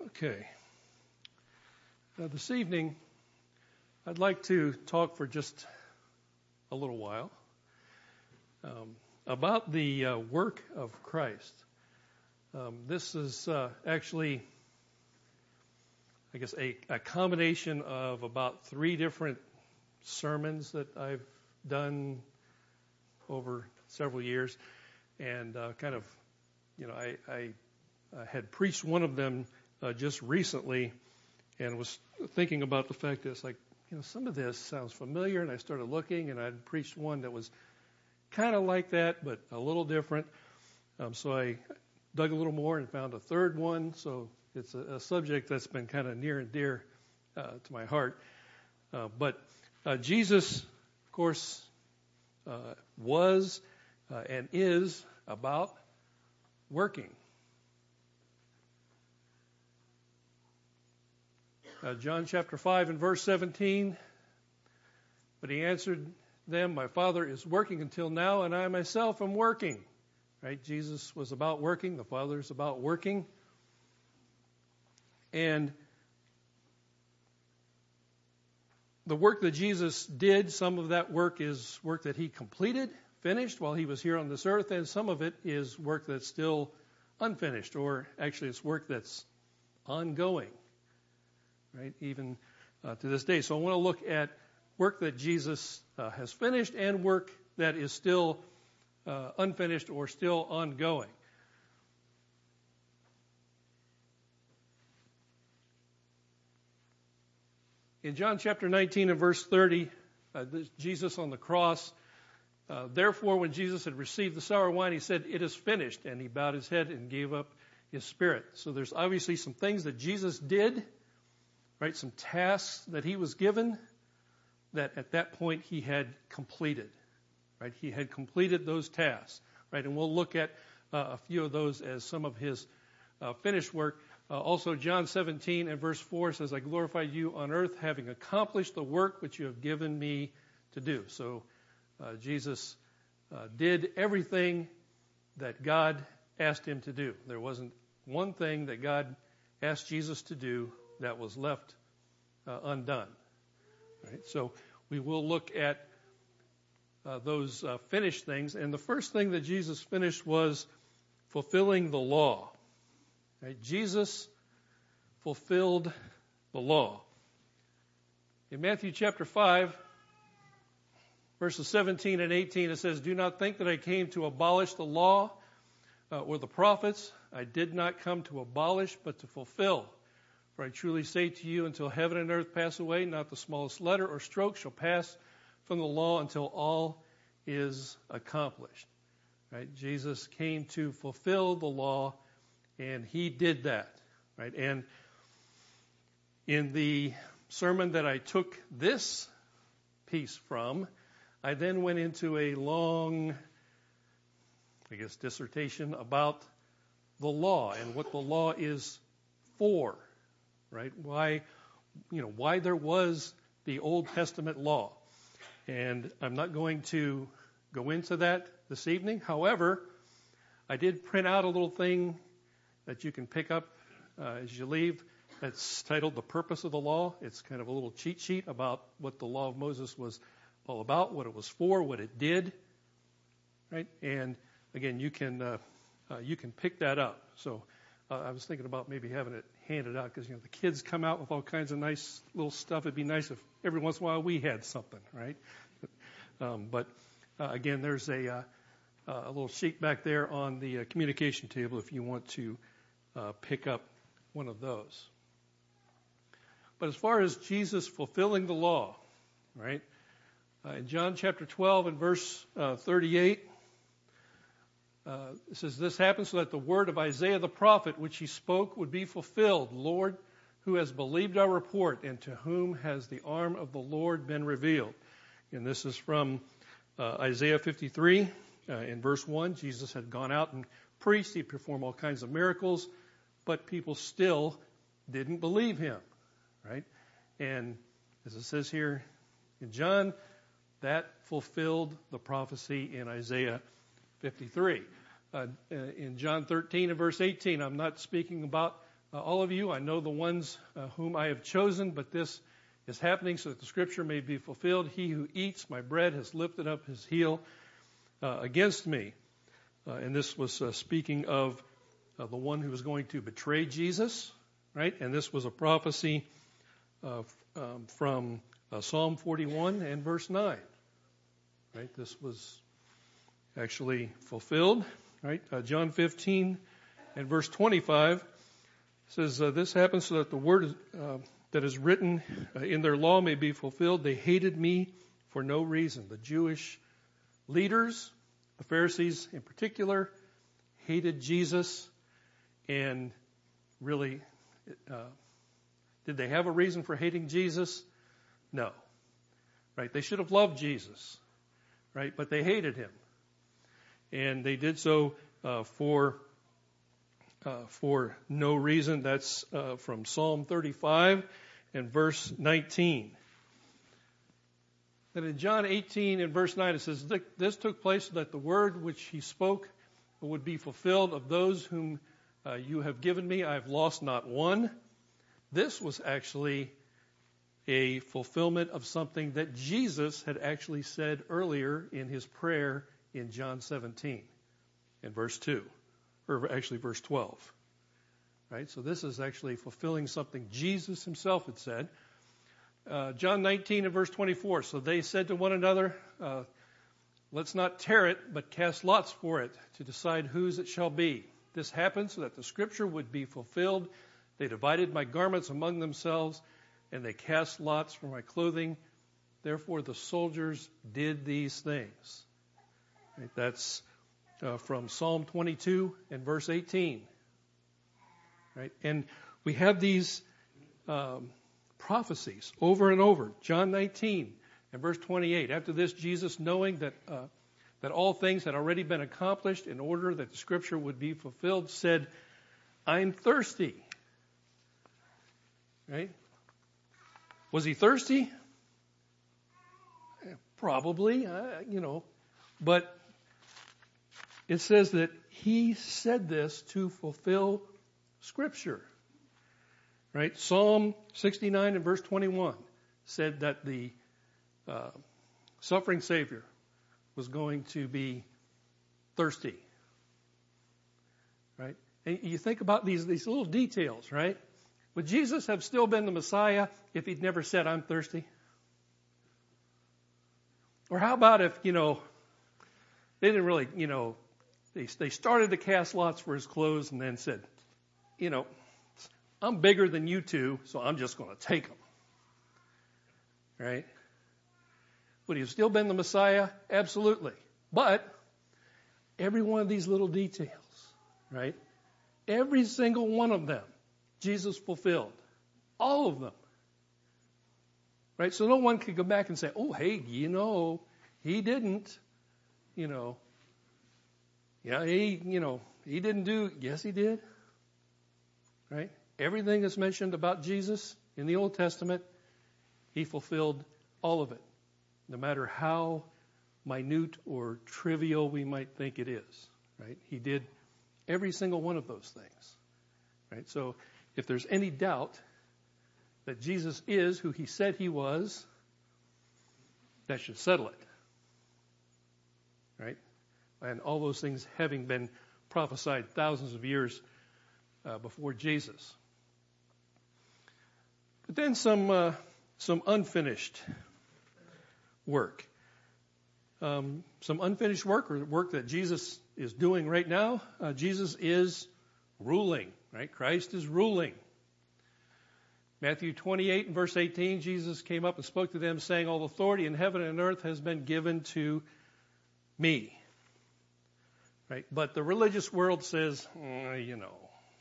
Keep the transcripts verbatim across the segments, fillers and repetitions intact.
Okay. Uh, this evening, I'd like to talk for just a little while um, about the uh, work of Christ. Um, this is uh, actually, I guess, a, a combination of about three different sermons that I've done over several years, and uh, kind of, you know, I, I uh, had preached one of them uh, just recently, and was thinking about the fact that it's like, you know, some of this sounds familiar, and I started looking, and I'd preached one that was kind of like that, but a little different. Um, so I dug a little more and found a third one. So it's a, a subject that's been kind of near and dear uh, to my heart. Uh, but uh, Jesus, of course, uh, was uh, and is about working. Uh, John chapter five and verse seventeen, but he answered them, my Father is working until now, and I myself am working. Right? Jesus was about working. The Father is about working. And the work that Jesus did, some of that work is work that he completed, finished while he was here on this earth, and some of it is work that's still unfinished, or actually it's work that's ongoing. Right, even uh, to this day. So I want to look at work that Jesus uh, has finished and work that is still uh, unfinished or still ongoing. In John chapter nineteen and verse thirty, uh, this, Jesus on the cross, uh, therefore when Jesus had received the sour wine, he said, it is finished, and he bowed his head and gave up his spirit. So there's obviously some things that Jesus did, right, some tasks that he was given that at that point he had completed, right? He had completed those tasks, right? And we'll look at uh, a few of those as some of his uh, finished work. Uh, also, John seventeen and verse four says, I glorify you on earth, having accomplished the work which you have given me to do. So uh, Jesus uh, did everything that God asked him to do. There wasn't one thing that God asked Jesus to do that was left uh, undone. Right? So we will look at uh, those uh, finished things. And the first thing that Jesus finished was fulfilling the law. Right? Jesus fulfilled the law. In Matthew chapter five, verses seventeen and eighteen, it says, do not think that I came to abolish the law uh, or the prophets. I did not come to abolish, but to fulfill. For I truly say to you, until heaven and earth pass away, not the smallest letter or stroke shall pass from the law until all is accomplished. Right? Jesus came to fulfill the law, and he did that. Right? And in the sermon that I took this piece from, I then went into a long, I guess, dissertation about the law and what the law is for. Right? Why, you know, why there was the Old Testament law. And I'm not going to go into that this evening. However, I did print out a little thing that you can pick up uh, as you leave. That's titled The Purpose of the Law. It's kind of a little cheat sheet about what the law of Moses was all about, what it was for, what it did. Right? And again, you can uh, uh, you can pick that up. So uh, I was thinking about maybe having it handed out because, you know, the kids come out with all kinds of nice little stuff. It'd be nice if every once in a while we had something, right? Um, but uh, again, there's a, uh, a little sheet back there on the uh, communication table if you want to uh, pick up one of those. But as far as Jesus fulfilling the law, right? Uh, in John chapter twelve and verse uh, thirty-eight, Uh, it says, this happened so that the word of Isaiah the prophet, which he spoke, would be fulfilled. Lord, who has believed our report, and to whom has the arm of the Lord been revealed? And this is from uh, Isaiah fifty-three. Uh, in verse one, Jesus had gone out and preached. He performed all kinds of miracles, but people still didn't believe him. Right? And as it says here in John, that fulfilled the prophecy in Isaiah fifty-three. Uh, in John thirteen and verse eighteen, I'm not speaking about uh, all of you. I know the ones uh, whom I have chosen, but this is happening so that the scripture may be fulfilled. He who eats my bread has lifted up his heel uh, against me. Uh, and this was uh, speaking of uh, the one who was going to betray Jesus, right? And this was a prophecy uh, um, from uh, Psalm forty-one and verse nine, right? This was actually fulfilled, right? Uh, John fifteen and verse twenty-five says, uh, this happens so that the word uh, that is written uh, in their law may be fulfilled. They hated me for no reason. The Jewish leaders, the Pharisees in particular, hated Jesus. And really, uh, did they have a reason for hating Jesus? No. Right? They should have loved Jesus. Right? But they hated him. And they did so uh, for uh, for no reason. That's uh, from Psalm thirty-five and verse nineteen. Then in John eighteen and verse nine it says, this took place so that the word which he spoke would be fulfilled. Of those whom uh, you have given me, I have lost not one. This was actually a fulfillment of something that Jesus had actually said earlier in his prayer in John seventeen in verse two, or actually verse twelve. Right? So this is actually fulfilling something Jesus himself had said. Uh, John nineteen and verse twenty-four. So they said to one another, uh, let's not tear it, but cast lots for it to decide whose it shall be. This happened so that the scripture would be fulfilled. They divided my garments among themselves, and they cast lots for my clothing. Therefore the soldiers did these things. Right? That's uh, from Psalm twenty-two and verse eighteen. Right? And we have these um, prophecies over and over. John nineteen and verse twenty-eight. After this, Jesus, knowing that uh, that all things had already been accomplished in order that the scripture would be fulfilled, said, I'm thirsty. Right? Was he thirsty? Probably, uh, you know. But it says that he said this to fulfill Scripture. Right? Psalm sixty-nine and verse twenty-one said that the uh, suffering Savior was going to be thirsty. Right? And you think about these, these little details, right? Would Jesus have still been the Messiah if he'd never said, I'm thirsty? Or how about if, you know, they didn't really, you know, they, they started to cast lots for his clothes and then said, you know, I'm bigger than you two, so I'm just going to take them. Right? Would he have still been the Messiah? Absolutely. But every one of these little details, right? Every single one of them, Jesus fulfilled. All of them. Right? So no one could go back and say, oh, hey, you know, he didn't. You know, yeah, he, you know, he didn't do, yes, he did. Right? Everything that's mentioned about Jesus in the Old Testament, he fulfilled all of it, no matter how minute or trivial we might think it is. Right? He did every single one of those things. Right? So if there's any doubt that Jesus is who he said he was, that should settle it. Right? And all those things having been prophesied thousands of years uh, before Jesus. But then some uh, some unfinished work. Um, some unfinished work, or work that Jesus is doing right now. Uh, Jesus is ruling, right? Christ is ruling. Matthew twenty-eight and verse eighteen, Jesus came up and spoke to them, saying, all authority in heaven and earth has been given to me. Right? But the religious world says, oh, you know,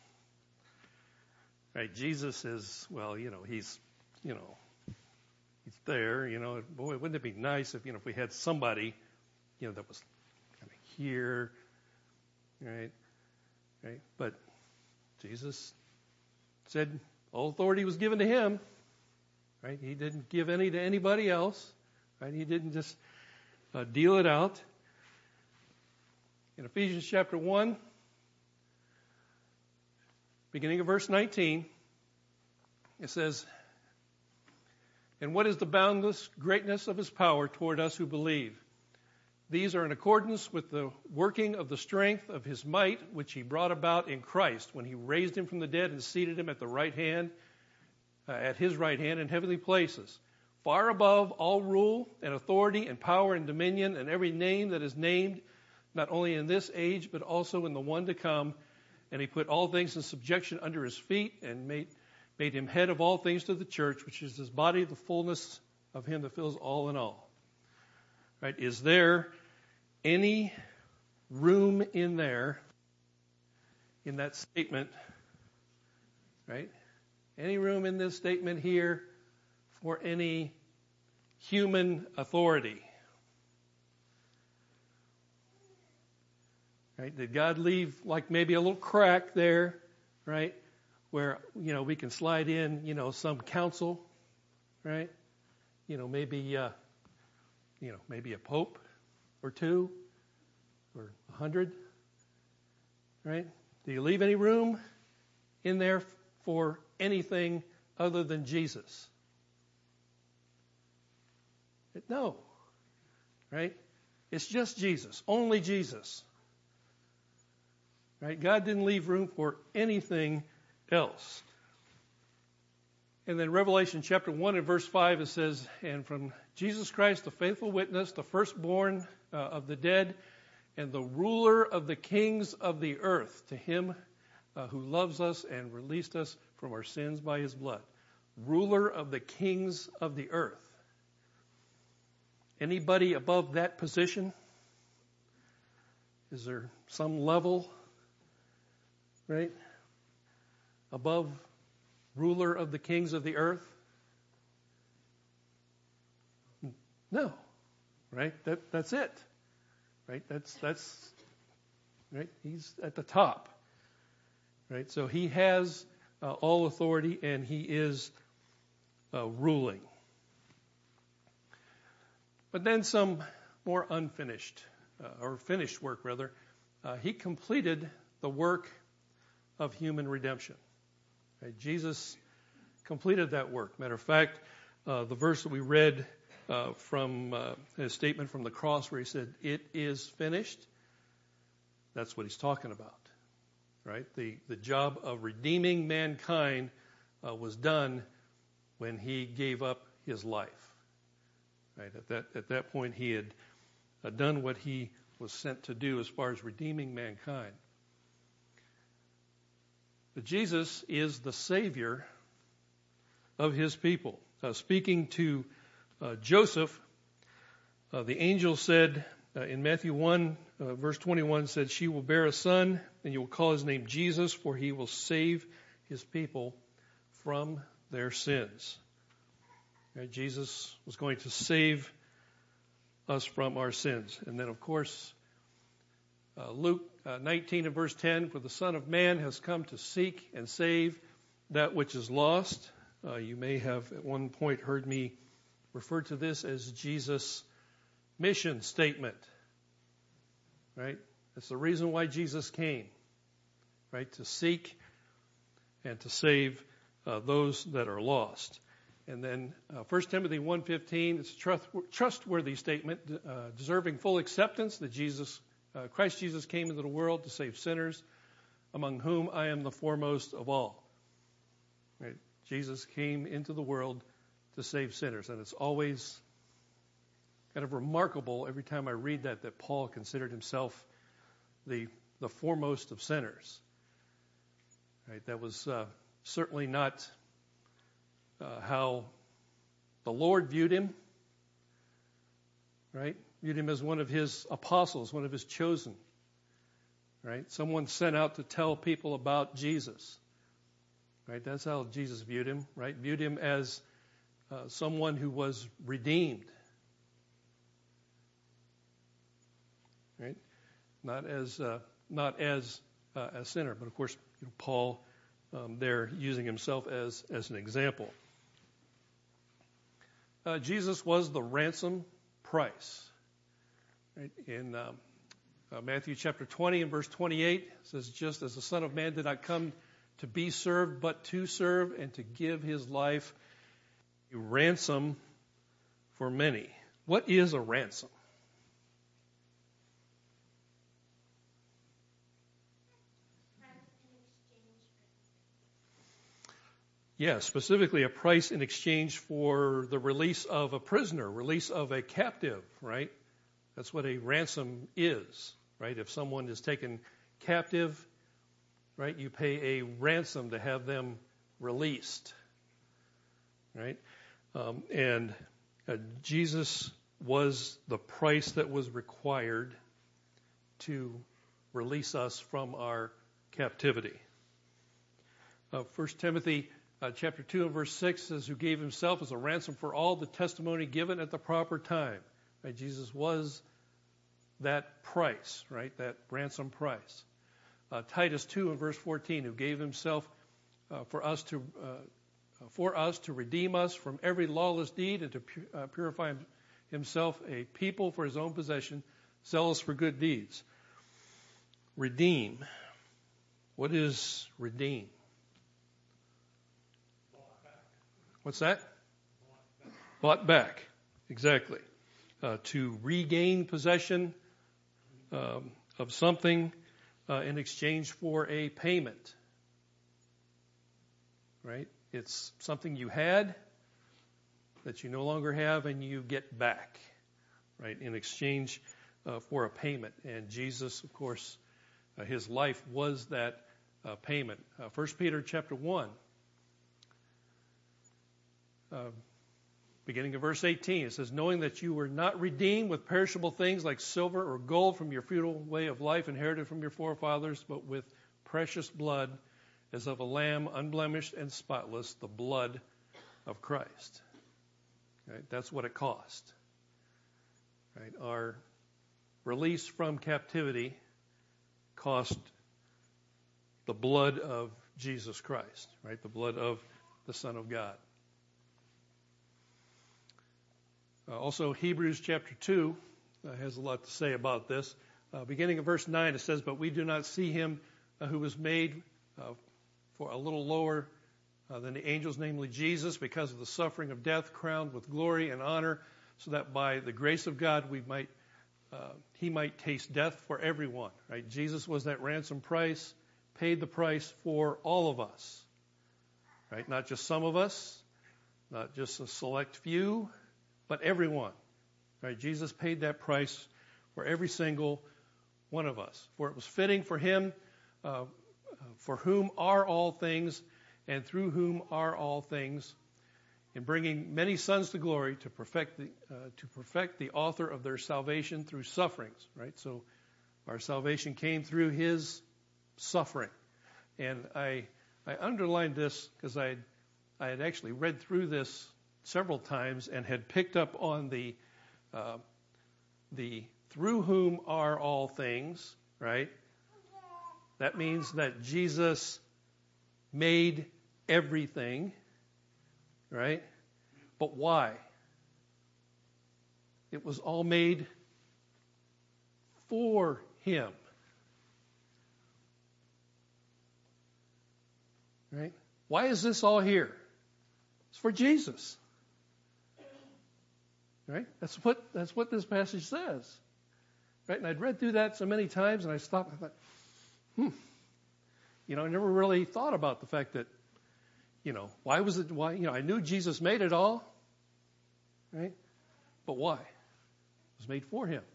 right? Jesus is, well, you know, he's, you know, he's there, you know. Boy, wouldn't it be nice if, you know, if we had somebody, you know, that was kind of here, right? Right? But Jesus said all authority was given to him, right? He didn't give any to anybody else, right? He didn't just uh, deal it out. In Ephesians chapter one, beginning of verse nineteen, it says, "And what is the boundless greatness of his power toward us who believe? These are in accordance with the working of the strength of his might, which he brought about in Christ, when he raised him from the dead and seated him at the right hand, uh, at his right hand in heavenly places, far above all rule and authority and power and dominion and every name that is named, not only in this age, but also in the one to come. And he put all things in subjection under his feet and made, made him head of all things to the church, which is his body, the fullness of him that fills all in all." Right? Is there any room in there, in that statement, right? Any room in this statement here for any human authority? Right? Did God leave like maybe a little crack there, right? Where, you know, we can slide in, you know, some counsel, right? You know, maybe, uh, you know, maybe a pope or two or a hundred, right? Do you leave any room in there for anything other than Jesus? No, right? It's just Jesus, only Jesus, right? God didn't leave room for anything else. And then Revelation chapter one and verse five, it says, "And from Jesus Christ, the faithful witness, the firstborn uh, of the dead, and the ruler of the kings of the earth, to him uh, who loves us and released us from our sins by his blood." Ruler of the kings of the earth. Anybody above that position? Is there some level, right, above ruler of the kings of the earth? No, right? That that's it, right? That's that's right. He's at the top, right? So he has uh, all authority, and he is uh, ruling. But then some more unfinished, uh, or finished work rather. Uh, he completed the work of human redemption. Right? Jesus completed that work. Matter of fact, uh, the verse that we read uh, from uh, his statement from the cross, where he said, "It is finished," that's what he's talking about. Right? The the job of redeeming mankind uh, was done when he gave up his life. Right? At that at that point, he had uh, done what he was sent to do as far as redeeming mankind. But Jesus is the Savior of his people. Uh, speaking to uh, Joseph, uh, the angel said uh, in Matthew one, uh, verse twenty-one, said, "She will bear a son, and you will call his name Jesus, for he will save his people from their sins." Right? Jesus was going to save us from our sins. And then, of course, uh, Luke uh, nineteen and verse ten, "For the Son of Man has come to seek and save that which is lost." Uh, you may have at one point heard me refer to this as Jesus' mission statement. Right? That's the reason why Jesus came. Right? To seek and to save uh, those that are lost. And then uh, First Timothy one fifteen, it's a trust, trustworthy statement, uh, deserving full acceptance that Jesus, uh, Christ Jesus came into the world to save sinners, among whom I am the foremost of all. Right? Jesus came into the world to save sinners. And it's always kind of remarkable every time I read that, that Paul considered himself the, the foremost of sinners. Right? That was uh, certainly not Uh, how the Lord viewed him, right? Viewed him as one of his apostles, one of his chosen, right? Someone sent out to tell people about Jesus, right? That's how Jesus viewed him, right? Viewed him as uh, someone who was redeemed, right? Not as uh, not as uh, a sinner, but of course, you know, Paul um, there using himself as as an example. Uh, Jesus was the ransom price. Right? In um, uh, Matthew chapter twenty and verse twenty-eight, it says, "Just as the Son of Man did not come to be served, but to serve, and to give his life a ransom for many. What is a ransom? Yeah, specifically a price in exchange for the release of a prisoner, release of a captive, right? That's what a ransom is, right? If someone is taken captive, right, you pay a ransom to have them released, right? Um, and uh, Jesus was the price that was required to release us from our captivity. Uh, First Timothy Uh, chapter two and verse six says, who gave himself as a ransom for all, the testimony given at the proper time. Right? Jesus was that price, right? That ransom price. Uh, Titus two and verse fourteen, who gave himself uh, for us to uh, for us to redeem us from every lawless deed and to pu- uh, purify himself a people for his own possession, zealous for good deeds. Redeem. What is redeem? What's that? Bought back. Exactly. Uh, to regain possession um, of something uh, in exchange for a payment. Right? It's something you had that you no longer have and you get back. Right? In exchange uh, for a payment. And Jesus, of course, uh, his life was that uh, payment. Uh, First Peter chapter one. Uh, beginning of verse eighteen, it says, knowing that you were not redeemed with perishable things like silver or gold from your futile way of life inherited from your forefathers, but with precious blood as of a lamb, unblemished and spotless, the blood of Christ. Right? That's what it cost. Right? Our release from captivity cost the blood of Jesus Christ, right? The blood of the Son of God. Uh, also, Hebrews chapter two uh, has a lot to say about this. Uh, beginning of verse nine, it says, but we do not see him uh, who was made uh, for a little lower uh, than the angels, namely Jesus, because of the suffering of death, crowned with glory and honor, so that by the grace of God we might uh, he might taste death for everyone. Right? Jesus was that ransom price, paid the price for all of us. Right? Not just some of us, not just a select few, but everyone. Right? Jesus paid that price for every single one of us. For it was fitting for him, uh, for whom are all things, and through whom are all things, in bringing many sons to glory, to perfect the uh, to perfect the author of their salvation through sufferings. Right? So our salvation came through his suffering. And I I underlined this because I I had actually read through this several times and had picked up on the uh, the through whom are all things, right? That means that Jesus made everything, right? But why? It was all made for him. Right? Why is this all here? It's for Jesus. Right? That's what that's what this passage says. Right? And I'd read through that so many times and I stopped and I thought, hmm. You know, I never really thought about the fact that, you know, why was it why you know, I knew Jesus made it all. Right? But why? It was made for him.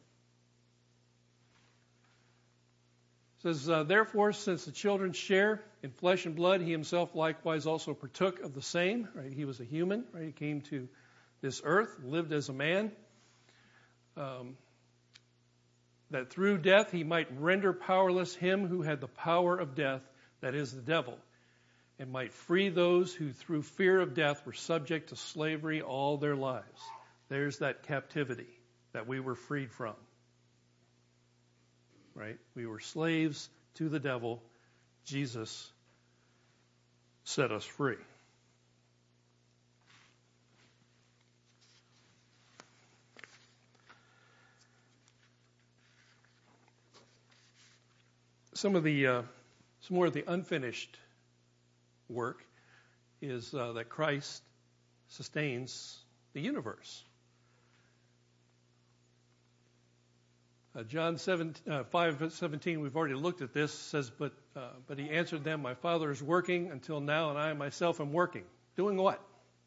It says, uh, therefore, since the children share in flesh and blood, he himself likewise also partook of the same. Right? He was a human. Right? He came to this earth, lived as a man, um, that through death he might render powerless him who had the power of death, that is the devil, and might free those who through fear of death were subject to slavery all their lives. There's that captivity that we were freed from. Right? We were slaves to the devil. Jesus set us free. Some of the, uh, some more of the unfinished work is uh, that Christ sustains the universe. Uh, John seven, uh, five seventeen, we've already looked at this, says, but uh, but he answered them, my Father is working until now, and I myself am working. Doing what?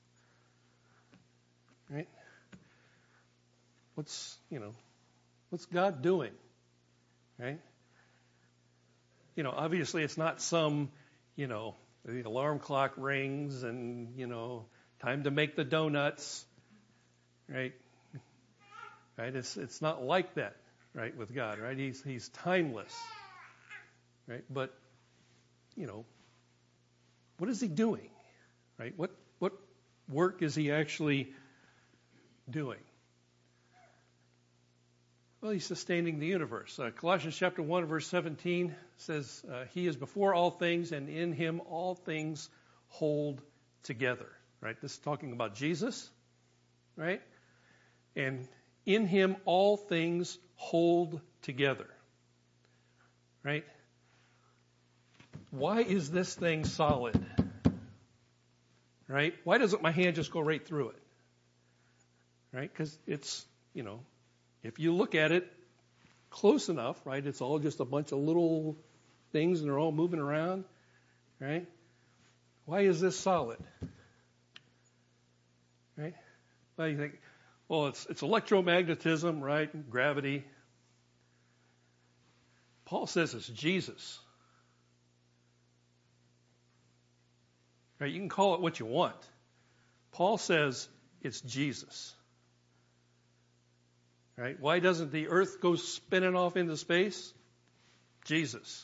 Right? What's, you know, what's God doing? Right? You know, obviously it's not some, you know, the alarm clock rings and, you know, time to make the donuts. Right? Right? It's it's not like that. Right, with God, right? He's he's timeless, right? But, you know, what is he doing, right? What what work is he actually doing? Well, he's sustaining the universe. Uh, Colossians chapter one, verse seventeen says, uh, he is before all things, and in him all things hold together, right? This is talking about Jesus, right? And in him all things hold together. Right? Why is this thing solid? Right? Why doesn't my hand just go right through it? Right? Because it's, you know, if you look at it close enough, right, it's all just a bunch of little things and they're all moving around. Right? Why is this solid? Right? Well, you think, well, it's it's electromagnetism, right? Gravity. Paul says it's Jesus. Right? You can call it what you want. Paul says it's Jesus. Right? Why doesn't the earth go spinning off into space? Jesus.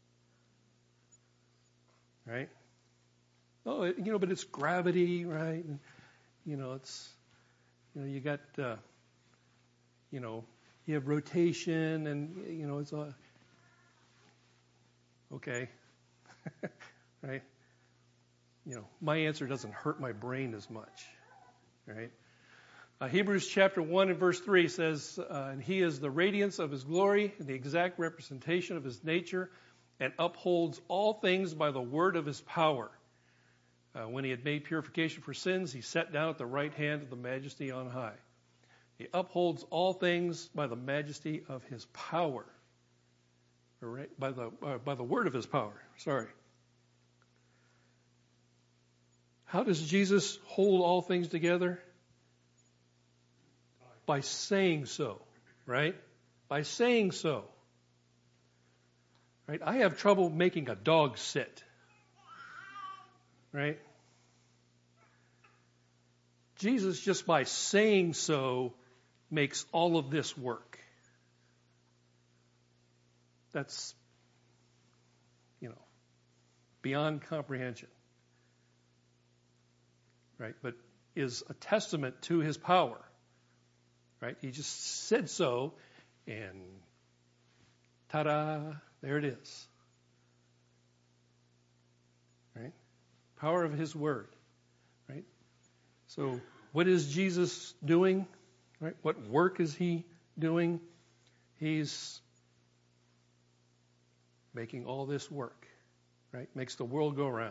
Right? Oh, it, you know, but it's gravity, right? And, you know, it's You know, you got, uh, you know, you have rotation and, you know, it's all, okay, right? You know, my answer doesn't hurt my brain as much, right? Uh, Hebrews chapter one and verse three says, uh, and he is the radiance of his glory and the exact representation of his nature and upholds all things by the word of his power. Uh, when he had made purification for sins, he sat down at the right hand of the majesty on high. He upholds all things by the majesty of his power. Right? By the uh, by the word of his power. Sorry. How does Jesus hold all things together? By saying so, right? By saying so. Right? I have trouble making a dog sit. Right? Jesus, just by saying so, makes all of this work. That's, you know, beyond comprehension. Right? But is a testament to his power. Right? He just said so, and ta-da, there it is. Right? Power of his word. Right? So what is Jesus doing? Right? What work is he doing? He's making all this work. Right? Makes the world go round.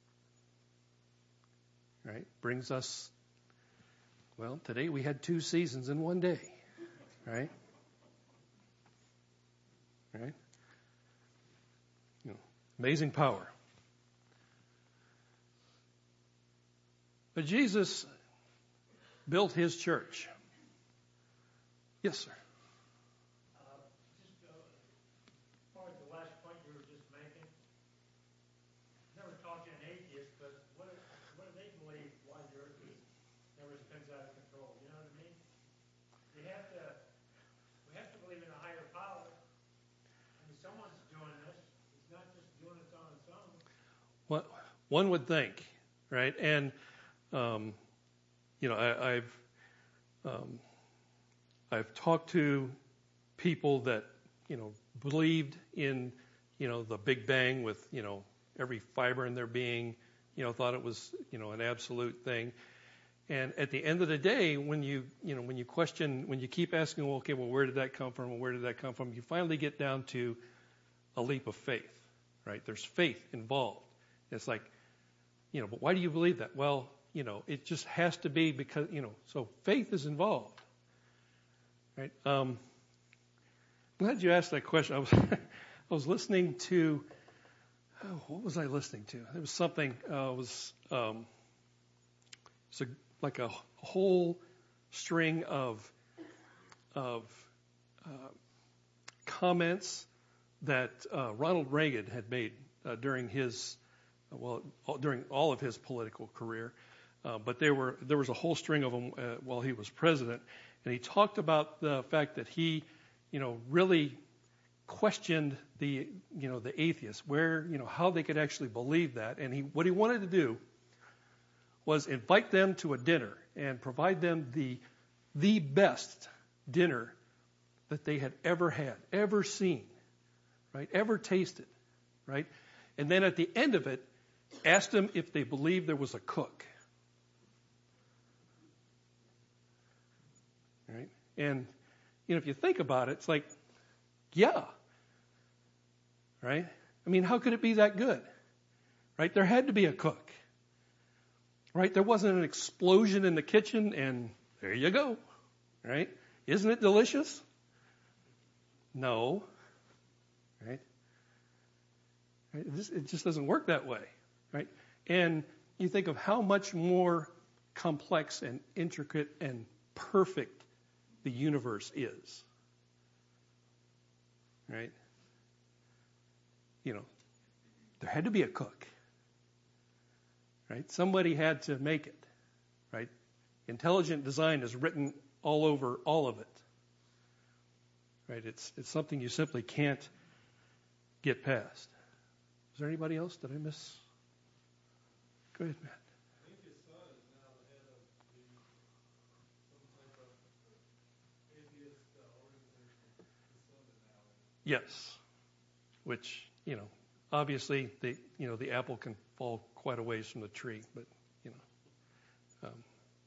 Right? Brings us, well, today we had two seasons in one day. Right? Right? You know, amazing power. But Jesus built his church. Yes, sir. Uh, just uh, as far as the last point you were just making, never talked to an atheist, but what, what do they believe why the earth is, never spins out of control? You know what I mean? We have to, we have to believe in a higher power. I mean, someone's doing this. It's not just doing it on its own. Well, one would think, right? And Um, you know, I, I've um, I've talked to people that you know believed in you know the Big Bang with you know every fiber in their being, you know, thought it was you know an absolute thing. And at the end of the day, when you you know when you question, when you keep asking, well, okay, well, where did that come from? Well, where did that come from? You finally get down to a leap of faith, right? There's faith involved. It's like, you know, but why do you believe that? Well, you know, it just has to be because, you know, so faith is involved, right? Um, I'm glad you asked that question. I was, I was listening to, oh, what was I listening to? There was something, uh, it was, um, it's a, like a whole string of, of uh, comments that uh, Ronald Reagan had made uh, during his, well, during all of his political career. Uh, but there were there was a whole string of them uh, while he was president, and he talked about the fact that he, you know, really questioned the you know the atheists, where you know how they could actually believe that, and he what he wanted to do was invite them to a dinner and provide them the the best dinner that they had ever had, ever seen, right, ever tasted, right, and then at the end of it, asked them if they believed there was a cook. Right? And, you know, if you think about it, it's like, yeah. Right? I mean, how could it be that good? Right? There had to be a cook. Right? There wasn't an explosion in the kitchen and there you go. Right? Isn't it delicious? No. Right? Right? It just, it just doesn't work that way. Right? And you think of how much more complex and intricate and perfect the universe is. Right? You know, there had to be a cook. Right? Somebody had to make it. Right? Intelligent design is written all over all of it. Right? It's it's something you simply can't get past. Is there anybody else? Did I miss? Go ahead, Matt. Yes, which, you know, obviously the you know the apple can fall quite a ways from the tree, but you know. Um,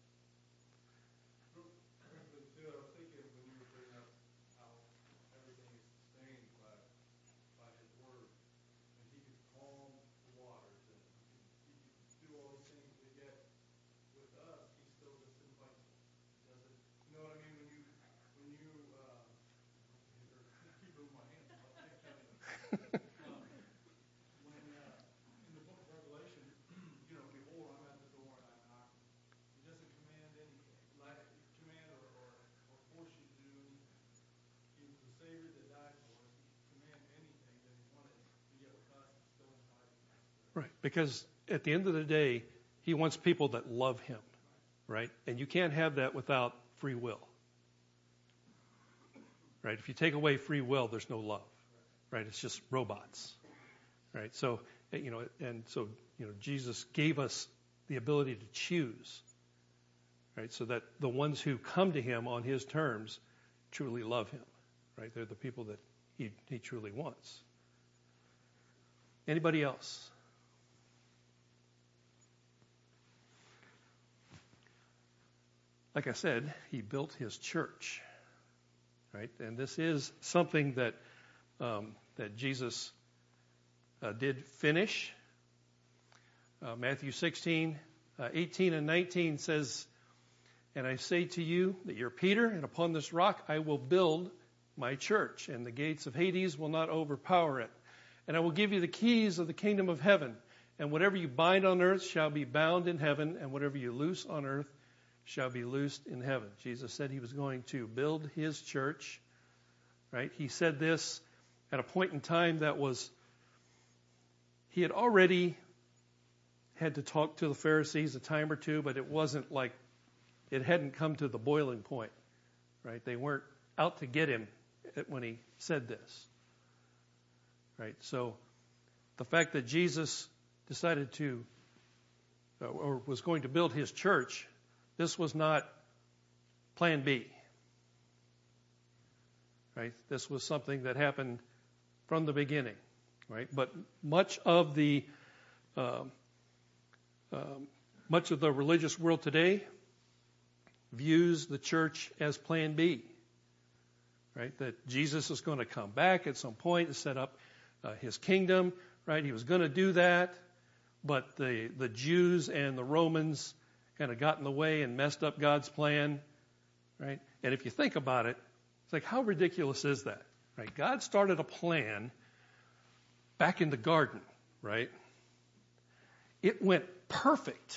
Right, because at the end of the day, he wants people that love him, right? And you can't have that without free will, right? If you take away free will, there's no love, right? It's just robots, right? So, you know, and so, you know, Jesus gave us the ability to choose, right? So that the ones who come to him on his terms truly love him, right? They're the people that he, he truly wants. Anybody else? Like I said, he built his church, right? And this is something that um, that Jesus uh, did finish. Uh, Matthew sixteen, uh, eighteen and nineteen says, "And I say to you that you're Peter, and upon this rock I will build my church, and the gates of Hades will not overpower it. And I will give you the keys of the kingdom of heaven. And whatever you bind on earth shall be bound in heaven, and whatever you loose on earth shall be loosed in heaven." Jesus said he was going to build his church, right? He said this at a point in time that was, he had already had to talk to the Pharisees a time or two, but it wasn't like, it hadn't come to the boiling point, right? They weren't out to get him when he said this, right? So the fact that Jesus decided to, or was going to build his church, this was not plan B, right? This was something that happened from the beginning, right? But much of the uh, um, much of the religious world today views the church as plan B, right? That Jesus is going to come back at some point and set up uh, his kingdom, right? He was going to do that, but the, the Jews and the Romans kind of got in the way and messed up God's plan, right? And if you think about it, it's like, how ridiculous is that, right? God started a plan back in the garden, right? It went perfect.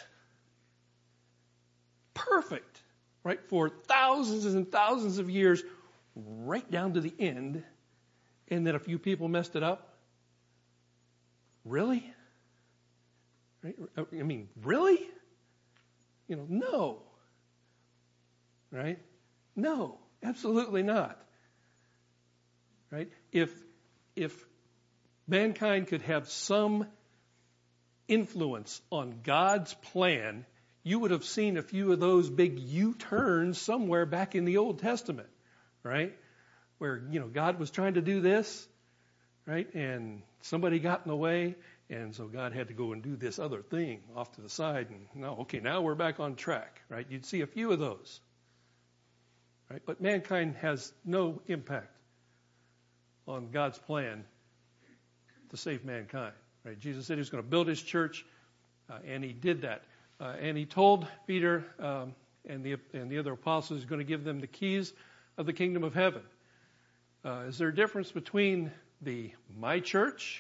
Perfect, right? For thousands and thousands of years, right down to the end, and then a few people messed it up. Really? Right? I mean, really? You know, no. Right? No, absolutely not. Right? If if mankind could have some influence on God's plan, you would have seen a few of those big U-turns somewhere back in the Old Testament, right? Where, you know, God was trying to do this, right? And somebody got in the way, and so God had to go and do this other thing off to the side. And no, okay, now we're back on track, right? You'd see a few of those, right? But mankind has no impact on God's plan to save mankind, right? Jesus said he was going to build his church, uh, and he did that. Uh, and he told Peter um, and the and the other apostles he's going to give them the keys of the kingdom of heaven. Uh, is there a difference between the my church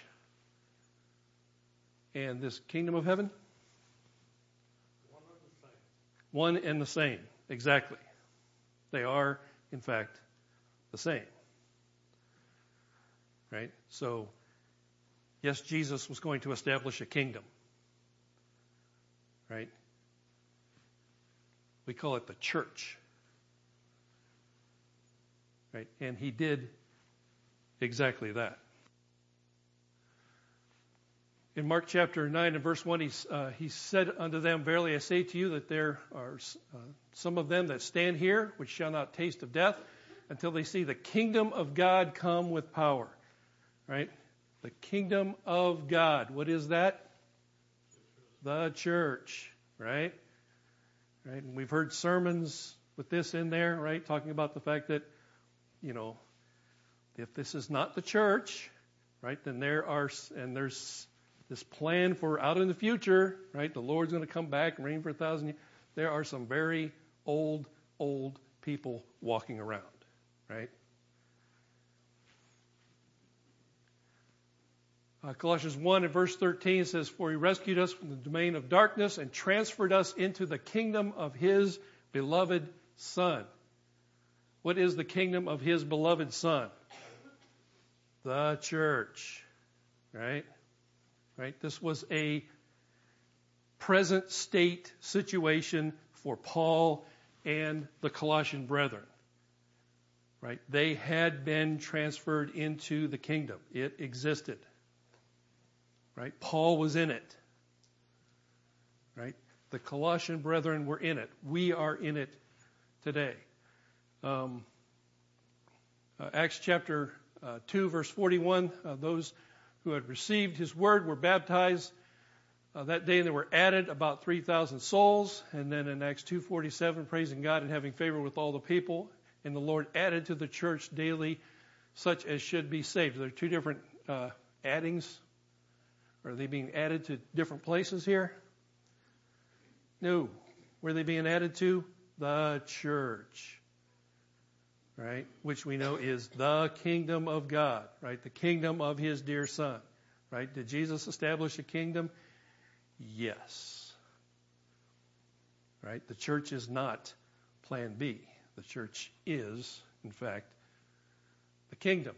and this kingdom of heaven? One and the same. One and the same, exactly. They are, in fact, the same. Right? So, yes, Jesus was going to establish a kingdom. Right? We call it the church. Right? And he did exactly that. In Mark chapter nine and verse one, he, uh, he said unto them, Verily I say to you that there are uh, some of them that stand here, which shall not taste of death, until they see the kingdom of God come with power. Right? The kingdom of God. What is that? The church, right? Right? And we've heard sermons with this in there, right? Talking about the fact that, you know, if this is not the church, right, then there are, and there's this plan for out in the future, right? The Lord's going to come back and reign for a thousand years. There are some very old, old people walking around, right? Uh, Colossians one and verse thirteen says, For he rescued us from the domain of darkness and transferred us into the kingdom of his beloved Son. What is the kingdom of his beloved Son? The church. Right? Right? This was a present state situation for Paul and the Colossian brethren. Right? They had been transferred into the kingdom. It existed. Right? Paul was in it. Right? The Colossian brethren were in it. We are in it today. Um, uh, Acts chapter uh, two, verse forty-one, uh, those who had received his word were baptized uh, that day, and there were added about three thousand souls. And then in Acts two forty-seven, praising God and having favor with all the people. And the Lord added to the church daily such as should be saved. There are two different uh, addings. Are they being added to different places here? No. Where are they being added to? The church. Right? Which we know is the kingdom of God. Right? The kingdom of his dear Son. Right? Did Jesus establish a kingdom? Yes. Right? The church is not plan B. The church is, in fact, the kingdom.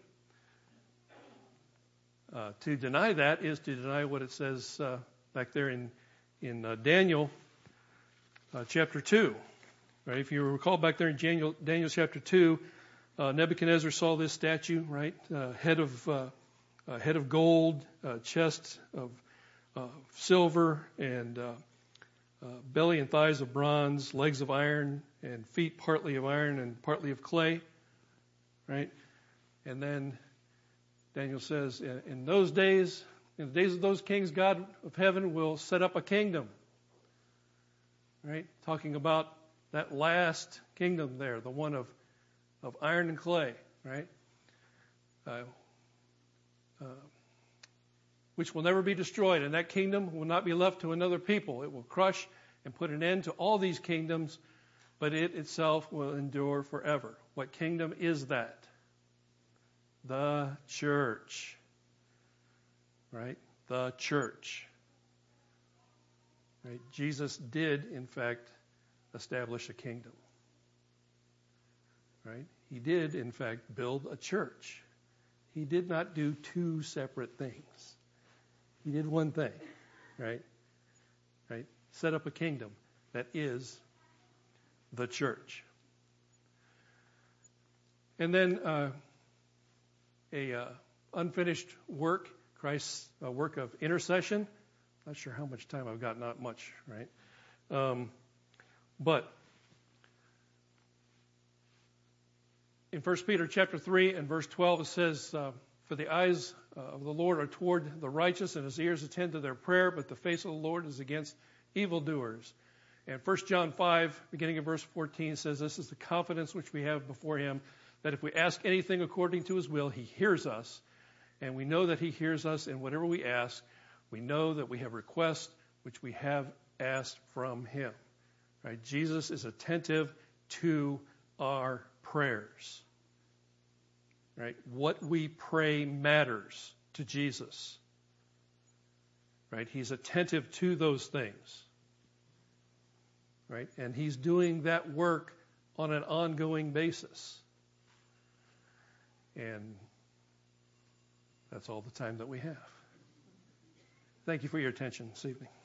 Uh, to deny that is to deny what it says uh, back there in in uh, Daniel uh, chapter two. Right? If you recall back there in Daniel, Daniel chapter two, uh, Nebuchadnezzar saw this statue, right? Uh, head of uh, uh, head of gold, uh, chest of uh, silver, and uh, uh, belly and thighs of bronze, legs of iron, and feet partly of iron and partly of clay. Right? And then Daniel says, in those days, in the days of those kings, God of heaven will set up a kingdom. Right? Talking about that last kingdom there, the one of, of iron and clay. Right? Uh, uh, which will never be destroyed, and that kingdom will not be left to another people. It will crush and put an end to all these kingdoms, but it itself will endure forever. What kingdom is that? The church. Right? The church. Right? Jesus did, in fact, establish a kingdom. Right? He did, in fact, build a church. He did not do two separate things. He did one thing, right? Right? Set up a kingdom that is the church. And then uh, a uh, unfinished work, Christ's uh, work of intercession. Not sure how much time I've got, not much, right? Um, but in First Peter chapter three and verse twelve, it says, uh, for the eyes uh, of the Lord are toward the righteous, and his ears attend to their prayer, but the face of the Lord is against evildoers. And First John five, beginning of verse fourteen, says, this is the confidence which we have before him, that if we ask anything according to his will, he hears us. And we know that he hears us in whatever we ask. We know that we have requests which we have asked from him. Right? Jesus is attentive to our prayers. Right? What we pray matters to Jesus. Right? He's attentive to those things. Right? And he's doing that work on an ongoing basis. And that's all the time that we have. Thank you for your attention this evening.